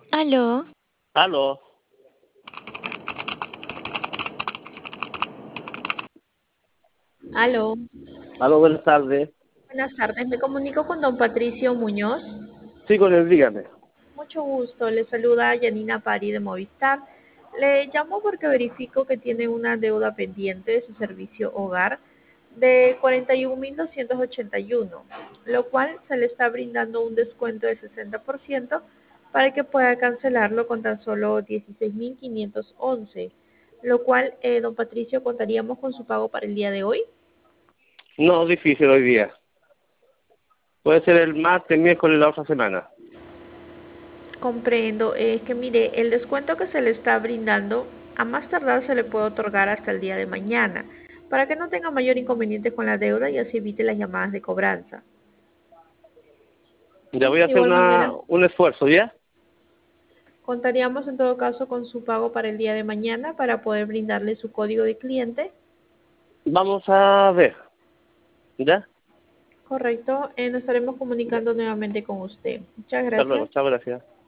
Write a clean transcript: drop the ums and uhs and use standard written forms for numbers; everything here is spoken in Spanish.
Aló, Aló, Aló, aló, buenas tardes. buenas tardes. Me comunico con don Patricio Muñoz. Sí, con él, dígame. Mucho gusto. Le saluda Yanina Pari de Movistar. Le llamo porque verifico que tiene una deuda pendiente de su servicio hogar de 41.281, lo cual se le está brindando un descuento del 60% para que pueda cancelarlo con tan solo 16.511, lo cual, don Patricio, contaríamos con su pago para el día de hoy. No, difícil hoy día. Puede ser el martes, miércoles de la otra semana. Comprendo, es que mire, el descuento que se le está brindando, a más tardar se le puede otorgar hasta el día de mañana, para que no tenga mayor inconveniente con la deuda y así evite las llamadas de cobranza. Ya voy a De hacer igual manera, un esfuerzo, ¿ya? contaríamos en todo caso con su pago para el día de mañana para poder brindarle su código de cliente. Vamos a ver, ¿ya? Correcto, nos estaremos Ya. comunicando nuevamente con usted. Muchas Hasta luego, gracias. chao, gracias.